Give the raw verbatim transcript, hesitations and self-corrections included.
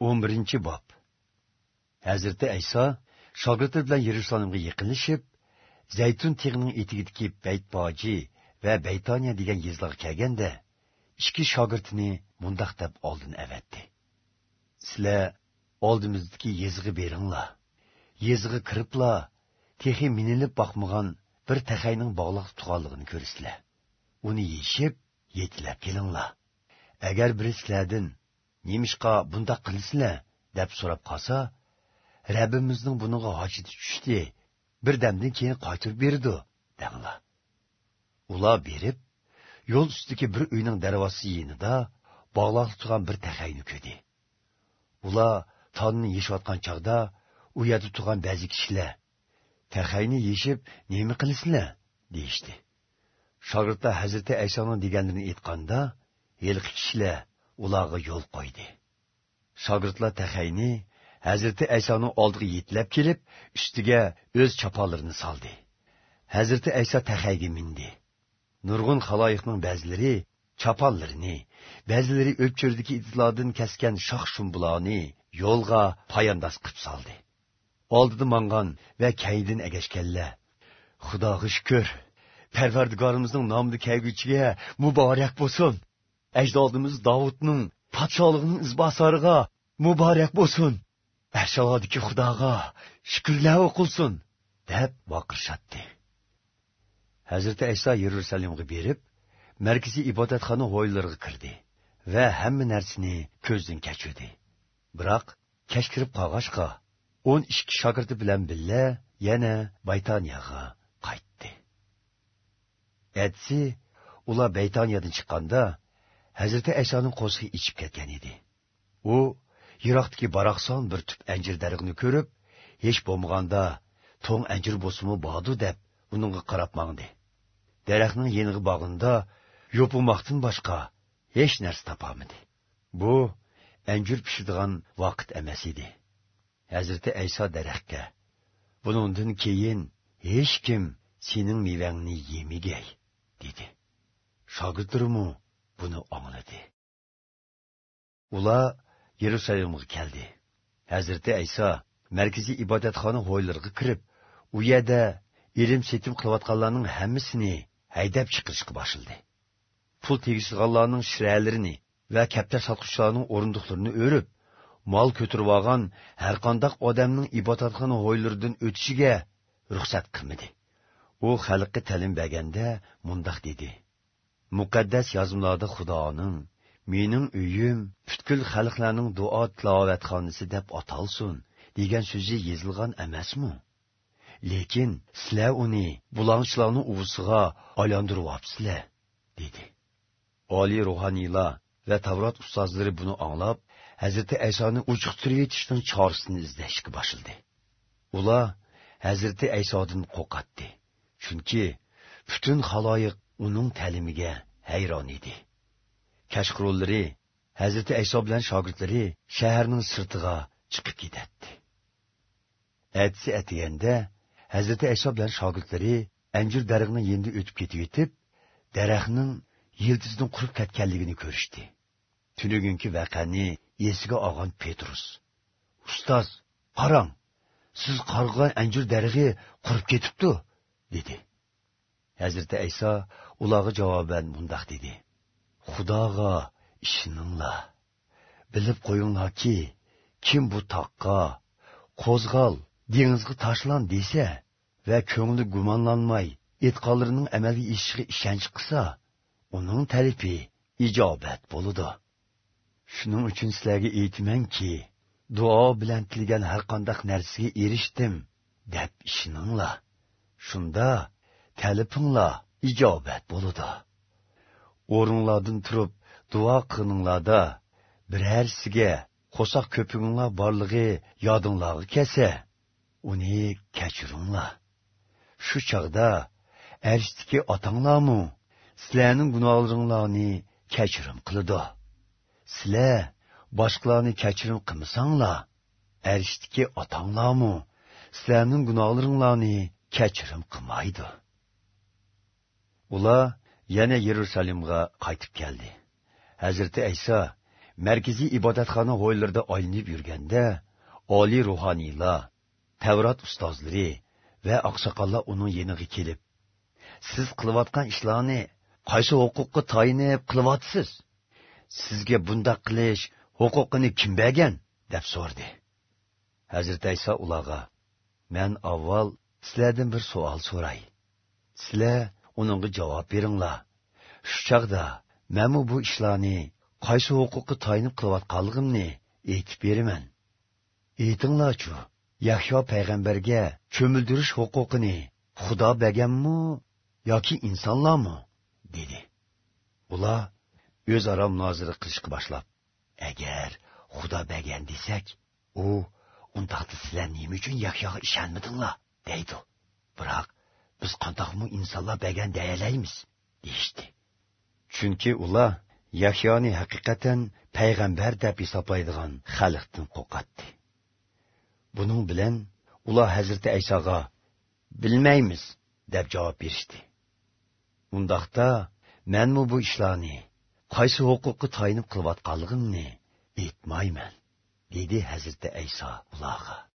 o'n birinchi bob. Hazreti Ayso shogirdi bilan Yerusalimga yaqinlashib, Zaytun tig'ining etigidagi Baytboji va Baytoniya degan yezlarga kelganda, ikki shogirdini mundaq deb oldin avatdi. Sizlar oldimizdagi yezg'i beringlar. Yezg'i kiriblar, texi minilib boqmagan bir taxayning bog'liq tuganligini ko'rsizlar. Uni yeyishib, yetilab kelinglar. Agar biri sizlardan "Nemishqa bundaq qilsizlar?" deb so'rab qolsa, Rabbimizning buningga hojati tushdi, bir damdan keyin qaytarib berdi, denglar. Ular berib, yo'l ustidagi bir uyning darvozasi yonida bog'liq turgan bir taxayni ko'rdi. Ular tonni yeyishayotgan chaqda u yerda turgan ba'zi kishilar taxayni yeyishib nima qilsizlar deyishdi. Shogirdlar Hazrati Aysoning deganlarini aytganda, yelqi kishilar ularga yo'l qo'ydi. Shogirdlar taxayni Hazrati Aysoning oldiga yetlab kelib, ustiga o'z choponlarini soldi. Hazrati Ayso taxayga mindi. Nurg'un xaloyiqning ba'zilari choponlarini, ba'zilari o'pchirdagi itlardan kasgan shox shumbularni yo'lga poyandoz qilib soldi. Oldida mangan va kaydin agashganlar. Xudoga shukr, Parvardigorimizning nomida kelguchiga muborak bo'lsin. Ajdodimiz Davudning podshohligining izbosoriga muborak bo'lsin. Ashodiki Xudoga shukrlar o'qilsin, deb vaqirshotdi. Hazrati Ayso Yerusalimga berib, markaziy ibodatxona hovlilariga kirdi va hamma narsani ko'zdan kechirdi. Biroq kech kirib qolg'achqa, o'n ikki shogirdi bilan birga yana Baytoniyaga qaytdi. Etsi, ular Baytoniyadan chiqqanda, Hazrati Aysoning qo'ziga ichib ketgan edi. U yiroqdagi baroqson bir tüp anjir darig'ini ko'rib, hech bo'lmaganda to'ng anjir bo'lsimi bordi deb uningga qarab mangdi. Daraxtning yeniga bog'inda yo'pilmoqdan boshqa hech narsa topolmadi. Bu anjir pishadigan vaqt emas edi. Hazrati Ayso daraxtga: "Buningdan keyin hech kim sening mevangni yemagay", dedi. Shogirdlarimi buni angladi. Ular Yerusalimga keldi. Hazrati Ayso markaziy ibodatxona hovlilariga kirib, u yerda ilim setim qilayotganlarning hammasini haydab chiqarishga boshladi. Pul tegishganlarning shiralarini va kaptar sotquchilarning o'rindiqlarini o'rib, mol ko'tirib olgan har qanday odamning ibodatxona hovlilaridan o'tishiga ruxsat qilmadi. U xalqqa ta'lim berganda mundaq dedi: "Muqaddas yozmalarda Xudoning mening uyim butkul xalqlarning duo tilovatxonasi deb atalsin degan so'zi yozilgan emasmi? Lekin sizlar uni bulonchilarning uvusiga aylantirib olibsizlar", dedi. Oliy ruhaniylar va Tavrot ustozlari buni anglab, Hazrati Aysoni uchiqtirib yetishning chorasini izlashga boshladi. Ular Hazrati Aysodan qo'rqatdi, chunki butun xaloyiq uning ta'limiga hayron edi. Kashqurulari Hazrati Ayso bilan shogirdlari shaharning sirtiga chiqib ketdi. Atsi atiganda Hazrati Ayso bilan shogirdlari anjir darig'ini endi o'tib ketib yetib, daraxtning yildizidan qurib ketganligini ko'rishdi. Tunugunki vaqani esiga olgan Petrus: "Ustoz, qarang, siz qarg'an anjir darig'i qurib ketibdi", dedi. Hazrati Ayso ularga javoban mundaq dedi: "Xudoga ishoninglar. Bilib qo'yinglarki, kim bu taqqa qo'zg'al, dengizga tashlan desa va ko'ngli gumonlanmay, e'tiqodlarining amalga oshishiga ishonch qilsa, uning talibi ijobat bo'ladi. Shuning uchun sizlarga aytamanki, duo bilan tilgan har qanday narsaga erishdim deb ishoninglar. Shunda talabinglar ijobat bo'ladi. O'rinlardan turib duo qilinglarda birarsiga qo'saq ko'pinglar borligi yodinglarga kelsa, uni kechiringlar. Shu chaqda arishdagi otanglarmi sizlarning gunohlaringlarni kechirim qiladi. Sizlar boshqalarni kechirim qilmasanglar, arishdagi otanglarmi sizlarning gunohlaringlarni kechirim qilmaydi." Ular yana Yerusalimga qaytib keldi. Hazrati Ayso markaziy ibodatxona g'oylarida aylanib yurganda, oliy ruhoniylar, Tavrat ustozlari va oqsoqollar uning yeniga kelib, siz qilayotgan ishlarni qaysi huquqqa tayinib qilyapsiz? Sizga bundaq qilish huquqini kim bergan? deb so'radi. Hazrat Ayso ularga, men avval sizlardan bir savol so'ray. Sizlar uningga javob beringlar. Shu chaqda men bu ishlarni qaysi huquqqa tayinib qilayotganligimni aytib beraman. Aytinglarchu, Yahyo payg'ambarga cho'mildirish huquqini Xudo berganmi yoki insonlarmi? dedi. Ular o'zaro munozara qilishga boshlab, agar Xudo bergan desak, u undaqda sizlar nima uchun Yahyoga ishonmadinglar? deydi. Biroq biz qandoqmi insonlar bergan deyalaymiz, deyishdi. Chunki ular Yahyoni haqiqatan payg'ambar deb hisoblaydigan xalqdan qo'rqatdi. Buning bilan ular Hazrati Aysoga bilmaymiz deb javob berishdi. Undaqda menmi bu ishlarni qaysi huquqqa tayinib qilayotganligimni aytmayman, dedi Hazrati Ayso ularga.